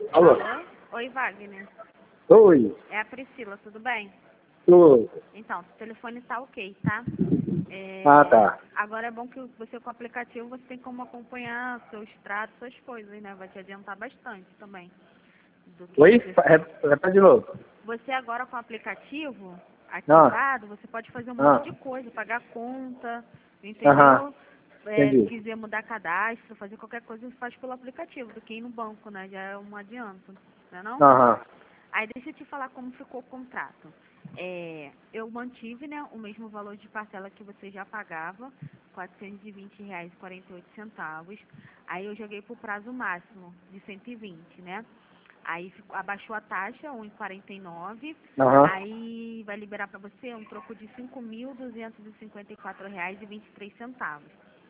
Alô? Oi, Wagner. Oi. É a Priscila, tudo bem? Tudo. Então, o telefone tá ok, tá? Tá. Agora é bom que você com o aplicativo você tem como acompanhar seus tratos, suas coisas, né? Vai te adiantar bastante também. Do que Oi? você... Repete de novo. Você agora com o aplicativo ativado, você pode fazer um monte de coisa, pagar conta, entendeu? Se Entendi. quiser mudar cadastro, fazer qualquer coisa, você faz pelo aplicativo, do que ir no banco, né? Já é um adianto, não é não? Aí deixa eu te falar como ficou o contrato. Eu mantive, né, o mesmo valor de parcela que você já pagava, R$ 420,48. Aí eu joguei para o prazo máximo de 120, né? Aí abaixou a taxa, 1,49. Aí vai liberar para você um troco de R$ 5.254,23.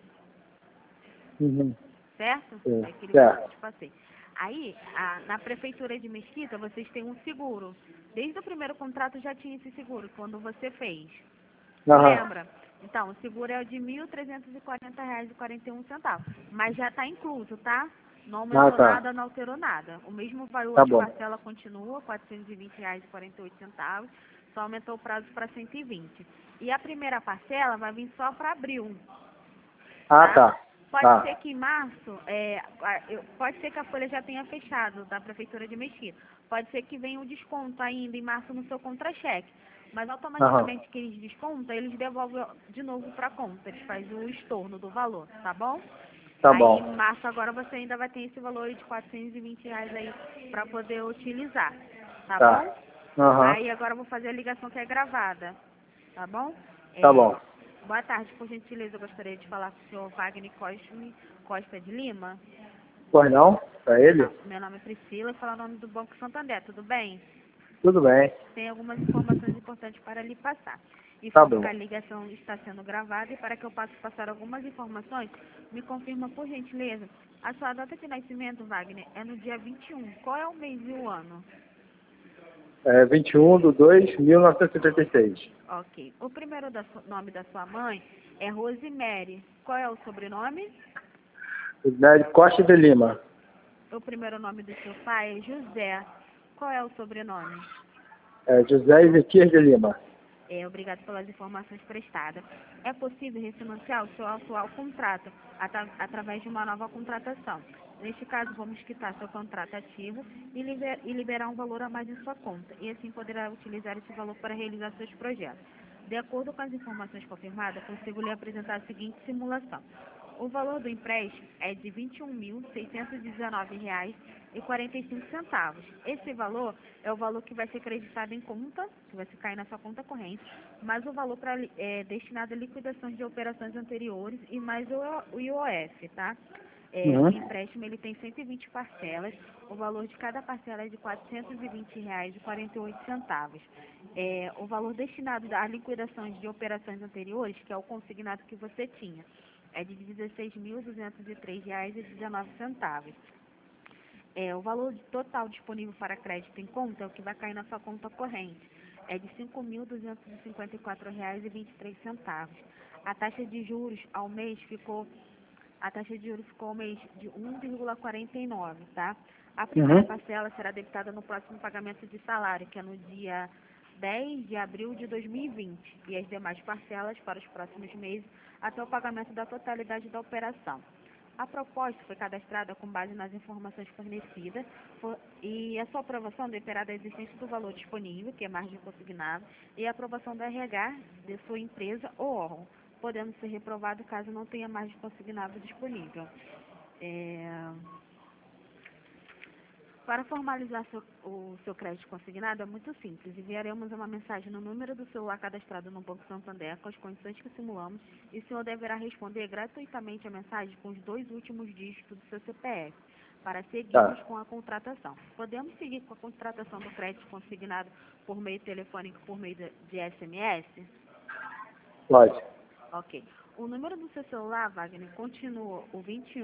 Certo? É aquele valor que eu te passei. Aí, na prefeitura de Mesquita, vocês têm um seguro. Desde o primeiro contrato já tinha esse seguro, quando você fez. Lembra? Então, o seguro é o de R$ 1.340,41. Mas já está incluso, tá? Não aumentou nada, não alterou nada. O mesmo valor de parcela continua, R$ 420,48. Só aumentou o prazo para 120. E a primeira parcela vai vir só para abril. Pode ser que em março, pode ser que a folha já tenha fechado da Prefeitura de Mesquita. Pode ser que venha um desconto ainda em março no seu contra-cheque. Mas automaticamente que eles descontam, eles devolvem de novo para a conta. Eles fazem o estorno do valor, tá bom? Aí em março agora você ainda vai ter esse valor de R$ 420 aí para poder utilizar, tá bom? Aí agora eu vou fazer a ligação que é gravada, tá bom? Boa tarde, por gentileza, eu gostaria de falar com o senhor Wagner Costa de Lima. Pois não? Pra ele? Meu nome é Priscila, vou falar o nome do Banco Santander, tudo bem? Tudo bem. Tem algumas informações importantes para lhe passar. Que a ligação está sendo gravada e para que eu possa passar algumas informações, me confirma, por gentileza, a sua data de nascimento, Wagner, é no dia 21. Qual é o mês e o ano? 21/2/1976. Ok. O primeiro nome da sua mãe é Rosemary. Qual é o sobrenome? Costa de Lima. O primeiro nome do seu pai é José. Qual é o sobrenome? José Ezequiel de Lima. Obrigado pelas informações prestadas. É possível refinanciar o seu atual contrato através de uma nova contratação. Neste caso, vamos quitar seu contrato ativo e liberar um valor a mais em sua conta. E assim poderá utilizar esse valor para realizar seus projetos. De acordo com as informações confirmadas, consigo lhe apresentar a seguinte simulação. O valor do empréstimo é de R$ 21.619,45. Esse valor é o valor que vai ser creditado em conta, que vai cair na sua conta corrente, mais o valor destinado a liquidações de operações anteriores e mais o IOF, tá? O empréstimo ele tem 120 parcelas, o valor de cada parcela é de R$ 420,48. O valor destinado a liquidações de operações anteriores, que é o consignado que você tinha, é de R$ 16.203,19. O valor total disponível para crédito em conta é o que vai cair na sua conta corrente. É de R$ 5.254,23. A taxa de juros ao mês ficou ao mês de 1,49, tá? A primeira parcela será debitada no próximo pagamento de salário, que é no dia 10 de abril de 2020, e as demais parcelas para os próximos meses até o pagamento da totalidade da operação. A proposta foi cadastrada com base nas informações fornecidas e a sua aprovação dependerá da existência do valor disponível, que é margem consignada, e a aprovação do RH de sua empresa ou órgão, podendo ser reprovado caso não tenha margem consignada disponível. Para formalizar o seu crédito consignado é muito simples. Enviaremos uma mensagem no número do celular cadastrado no Banco Santander com as condições que simulamos e o senhor deverá responder gratuitamente a mensagem com os 2 últimos dígitos do seu CPF para seguirmos com a contratação. Podemos seguir com a contratação do crédito consignado por meio telefônico, por meio de SMS? Pode. Ok. O número do seu celular, Wagner, continua o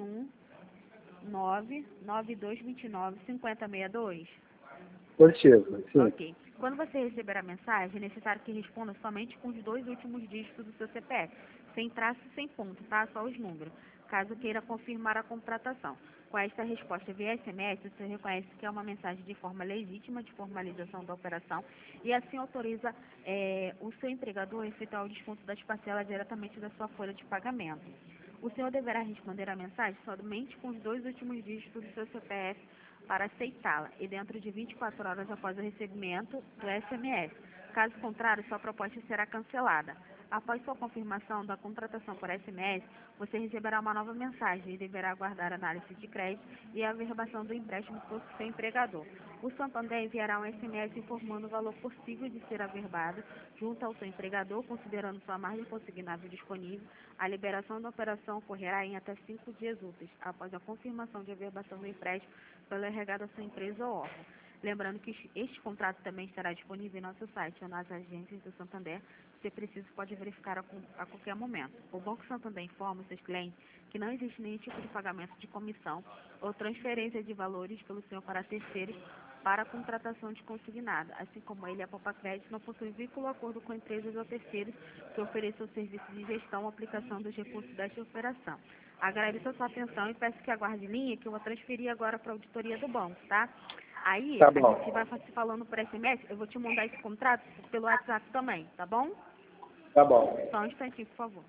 21/99229/5062? Positivo, sim. Ok. Quando você receber a mensagem, é necessário que responda somente com os 2 últimos dígitos do seu CPF, sem traço e sem ponto, tá? Só os números. caso queira confirmar a contratação. Com esta resposta via SMS, o senhor reconhece que é uma mensagem de forma legítima de formalização da operação e assim autoriza o seu empregador a efetuar o desconto das parcelas diretamente da sua folha de pagamento. O senhor deverá responder a mensagem somente com os 2 últimos dígitos do seu CPF para aceitá-la e dentro de 24 horas após o recebimento do SMS. Caso contrário, sua proposta será cancelada. Após sua confirmação da contratação por SMS, você receberá uma nova mensagem e deverá aguardar a análise de crédito e a averbação do empréstimo por seu empregador. O Santander enviará um SMS informando o valor possível de ser averbado junto ao seu empregador, considerando sua margem consignável disponível. A liberação da operação ocorrerá em até 5 dias úteis, após a confirmação de averbação do empréstimo pelo RH da sua empresa ou órgão. Lembrando que este contrato também estará disponível em nosso site ou nas agências do Santander. Se preciso, pode verificar a qualquer momento. O Banco Santander informa os seus clientes que não existe nenhum tipo de pagamento de comissão ou transferência de valores pelo senhor para terceiros para a contratação de consignado, assim como ele, a Poupa Crédito, não possui vínculo ou acordo com empresas ou terceiros que ofereçam serviços de gestão ou aplicação dos recursos desta operação. Agradeço a sua atenção e peço que aguarde linha, que eu vou transferir agora para a auditoria do banco, tá? Aí, Tá a bom. gente vai se falando por SMS, eu vou te mandar esse contrato pelo WhatsApp também, tá bom? Tá bom. Só um instantinho, por favor.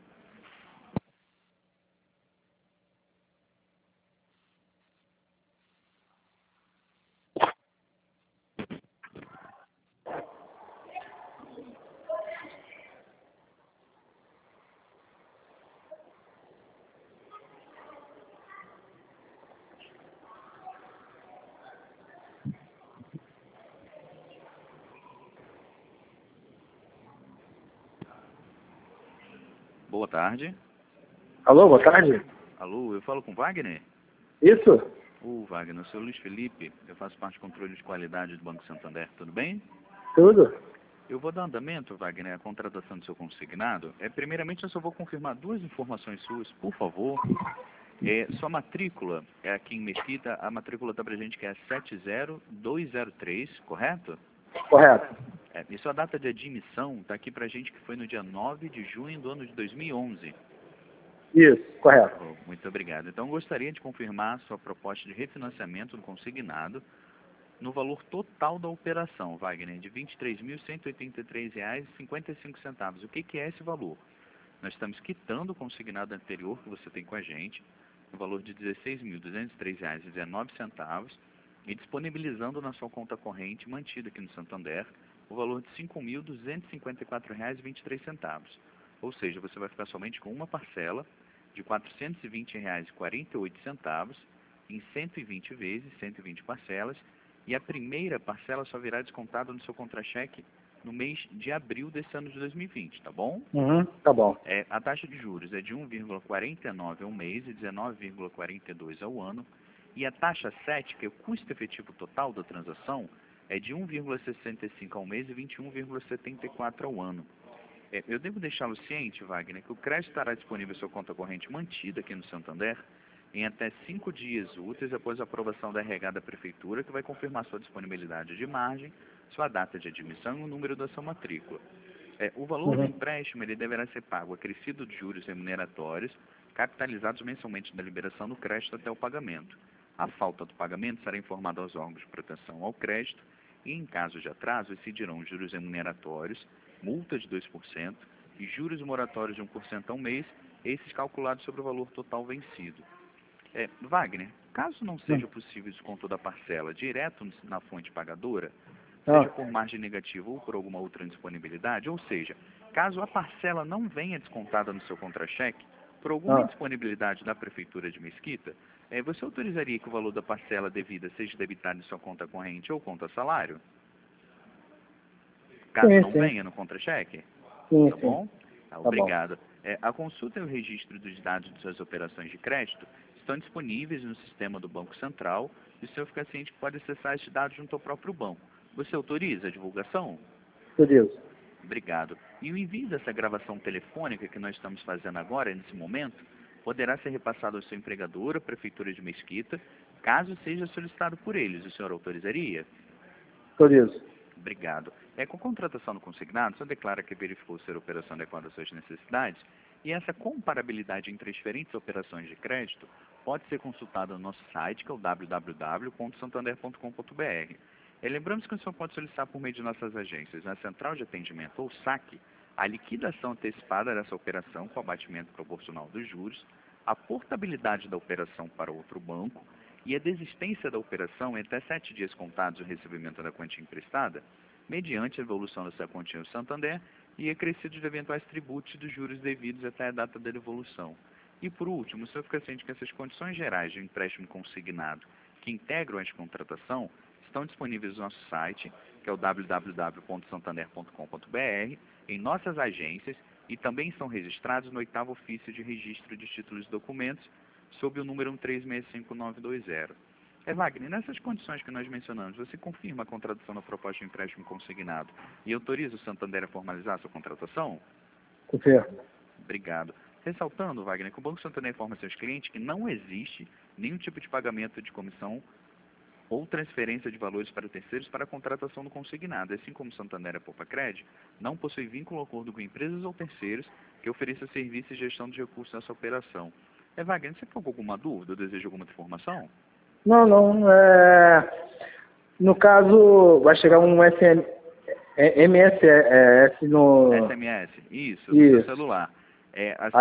Boa tarde. Alô, boa tarde? Alô, eu falo com Wagner? Isso? Wagner, eu sou Luiz Felipe, eu faço parte do controle de qualidade do Banco Santander, tudo bem? Tudo? Eu vou dar andamento, Wagner, à contratação do seu consignado. Primeiramente, eu só vou confirmar 2 informações suas, por favor. Sua matrícula é aqui em Mesquita, a matrícula está pra gente que é 70203, correto? Correto. E sua data de admissão está aqui pra gente que foi no dia 9 de junho do ano de 2011. Isso, correto. Muito obrigado. Então, eu gostaria de confirmar sua proposta de refinanciamento do consignado no valor total da operação, Wagner, de R$ 23.183,55. O que é esse valor? Nós estamos quitando o consignado anterior que você tem com a gente, no valor de R$ 16.203,19, e disponibilizando na sua conta corrente, mantida aqui no Santander, o valor de R$ 5.254,23. Ou seja, você vai ficar somente com uma parcela de R$ 420,48 em 120 vezes, 120 parcelas, e a primeira parcela só virá descontada no seu contra-cheque no mês de abril desse ano de 2020, tá bom? Tá bom. A taxa de juros é de 1,49 ao mês e 19,42 ao ano, e a taxa 7, que é o custo efetivo total da transação, é de 1,65 ao mês e 21,74 ao ano. Eu devo deixá-lo ciente, Wagner, que o crédito estará disponível em sua conta corrente mantida aqui no Santander em até 5 dias úteis após a aprovação da RH da Prefeitura, que vai confirmar sua disponibilidade de margem, sua data de admissão e o número da sua matrícula. O valor do empréstimo ele deverá ser pago acrescido de juros remuneratórios, capitalizados mensalmente da liberação do crédito até o pagamento. A falta do pagamento será informada aos órgãos de proteção ao crédito e, em caso de atraso, incidirão juros remuneratórios, multa de 2% e juros moratórios de 1% ao mês, esses calculados sobre o valor total vencido. Wagner, caso não seja possível o desconto da parcela direto na fonte pagadora, seja por margem negativa ou por alguma outra indisponibilidade, ou seja, caso a parcela não venha descontada no seu contra-cheque, por alguma indisponibilidade da Prefeitura de Mesquita, você autorizaria que o valor da parcela devida seja debitado em sua conta corrente ou conta salário? Caso não venha no contra-cheque? Tá bom? Obrigado. A consulta e o registro dos dados de suas operações de crédito estão disponíveis no sistema do Banco Central e o senhor fica ciente que pode acessar esses dados junto ao próprio banco. Você autoriza a divulgação? Autorizo. Obrigado. E o envio dessa gravação telefônica que nós estamos fazendo agora, nesse momento, poderá ser repassado ao seu empregador, a Prefeitura de Mesquita, caso seja solicitado por eles. O senhor autorizaria? Autorizo. Obrigado. Com a contratação do consignado, o senhor declara que verificou ser a operação adequada às suas necessidades E essa comparabilidade entre as diferentes operações de crédito pode ser consultada no nosso site, que é o www.santander.com.br. E lembramos que o senhor pode solicitar por meio de nossas agências, na Central de Atendimento ou SAC, a liquidação antecipada dessa operação com abatimento proporcional dos juros, a portabilidade da operação para outro banco e a desistência da operação em até 7 dias contados do recebimento da quantia emprestada, mediante a evolução dessa quantia no Santander e acrescidos de eventuais tributos dos juros devidos até a data da devolução. E por último, o senhor fica ciente que essas condições gerais de empréstimo consignado que integram esta contratação estão disponíveis no nosso site, que é o www.santander.com.br, em nossas agências e também estão registrados no 8º Ofício de Registro de Títulos e Documentos, sob o número 1365920. Wagner, nessas condições que nós mencionamos, você confirma a contratação da proposta de empréstimo consignado e autoriza o Santander a formalizar a sua contratação? Confirmo. Obrigado. Ressaltando, Wagner, que o Banco Santander informa seus clientes que não existe nenhum tipo de pagamento de comissão ou transferência de valores para terceiros para a contratação do consignado. Assim como o Santander é Poupa-Cred, não possui vínculo ou acordo com empresas ou terceiros que ofereçam serviço e gestão de recursos nessa operação. Wagner, você ficou com alguma dúvida ou deseja alguma informação? Não. No caso, vai chegar um SMS no... SMS, isso, no seu celular. Assim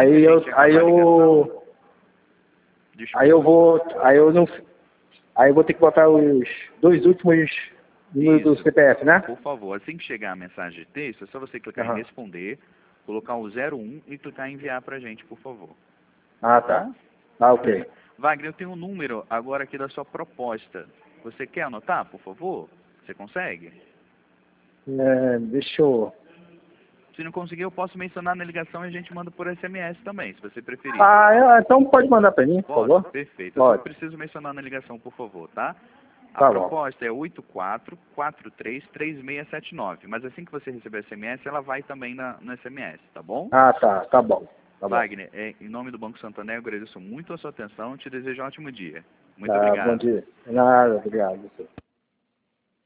Aí eu vou ter que botar os 2 últimos números do CPF, né? Por favor, assim que chegar a mensagem de texto, é só você clicar em responder, colocar o 01 e clicar em enviar pra gente, por favor. Ah, tá. Ah, ok. Wagner, eu tenho um número agora aqui da sua proposta. Você quer anotar, por favor? Você consegue? Deixa eu... Se não conseguir, eu posso mencionar na ligação e a gente manda por SMS também, se você preferir. Então pode mandar para mim, por favor? Perfeito. Eu só preciso mencionar na ligação, por favor, tá? A proposta é 84433679. Mas assim que você receber SMS, ela vai também no SMS, tá bom? Tá bom. Wagner, em nome do Banco Santander, eu agradeço muito a sua atenção e te desejo um ótimo dia. Muito obrigado. Bom dia. Nada, obrigado.